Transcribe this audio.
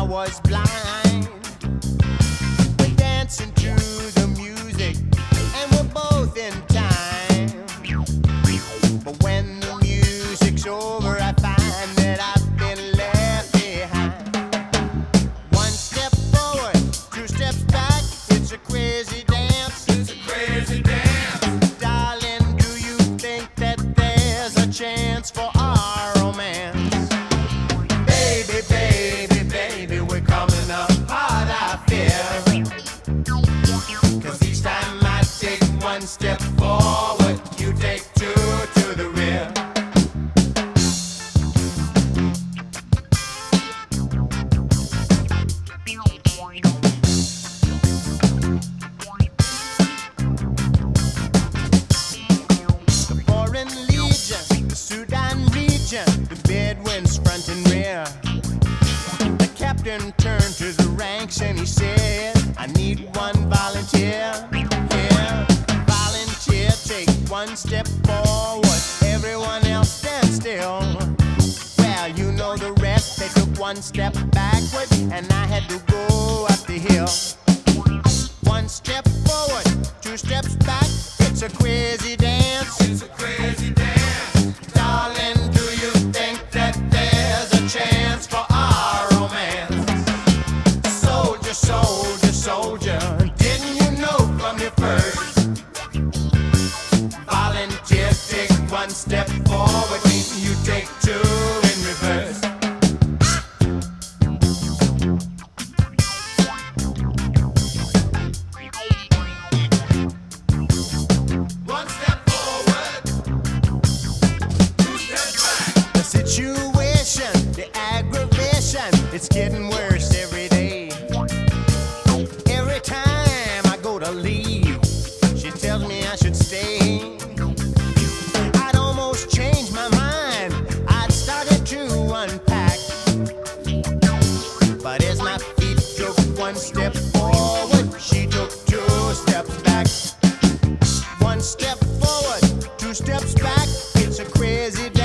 was blind. We're dancing to the music, and we're both in time. But when the music's over, I find that I've been left behind. One step forward, two steps back. It's a crazy dance. It's a crazy dance. Darling, do you think that there's a chance for our romance? Baby, baby, baby, we're coming up hard, I feel. 'Cause each time I take one step forward, you take two to the rear. The Foreign Legion, the Sudan region, the Bedouins front and rear. The captain turned to the ranks and he said, I need one volunteer. Yeah, volunteer, take one step forward, everyone else stand still. Well, you know the rest, they took one step backward and I had to go up the hill. One step forward, two steps back, it's a crazy dance. It's a crazy dance. Darling, do you think that there's a chance for our romance? Soldier, soldier, soldier, didn't you know from your first? Volunteer, take one step forward, you take two in reverse. One step forward, two steps back. The situation, the aggravation, it's getting worse every day. Every time I go to leave, she tells me I should stay. I'd almost changed my mind, I'd started to unpack. But as my feet took one step forward, she took two steps back. One step forward, two steps back, it's a crazy